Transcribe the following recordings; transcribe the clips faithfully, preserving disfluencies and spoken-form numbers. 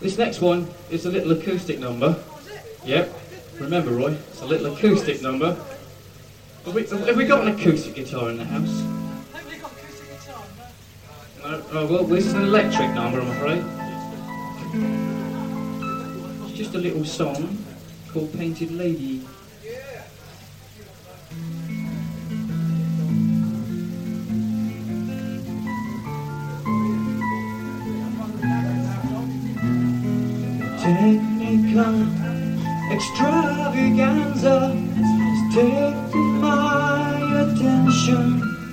This next one is a little acoustic number. Yep. Remember, Roy, it's a little acoustic number. Have we, have we got an acoustic guitar in the house? Nobody got acoustic guitar, no? No, oh, well, this is an electric number, I'm afraid. It's just a little song called Painted Lady. Technical extravaganza has taken my attention.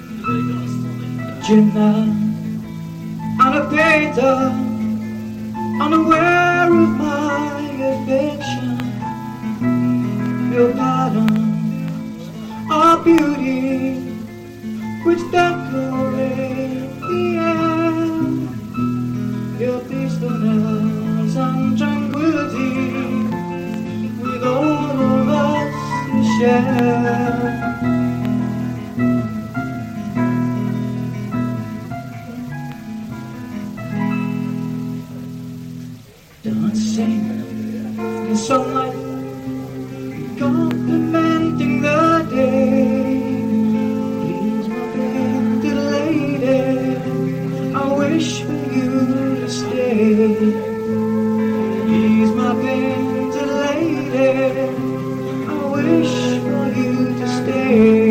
Gymna and a painter, unaware of my affection. Your patterns are beauty which decorate the air. Your peacefulness and tranquility with all of us to share. Dancing in sunlight, complimenting the day. Please, my painted lady, I wish for you to stay. Please, my painted lady, I wish for you to stay.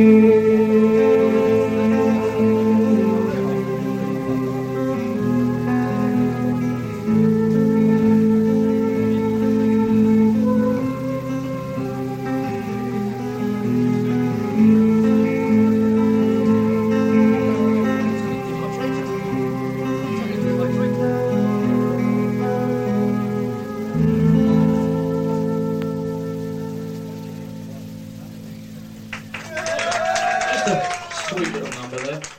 Sweet little number there.